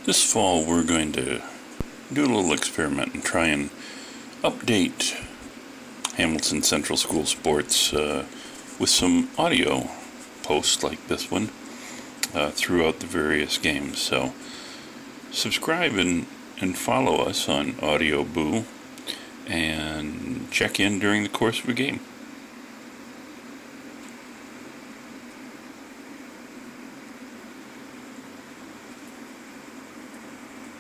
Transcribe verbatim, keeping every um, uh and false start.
This fall we're going to do a little experiment and try and update Hamilton Central School Sports uh, with some audio posts like this one uh, throughout the various games. So subscribe and, and follow us on Audio Boo and check in during the course of a game.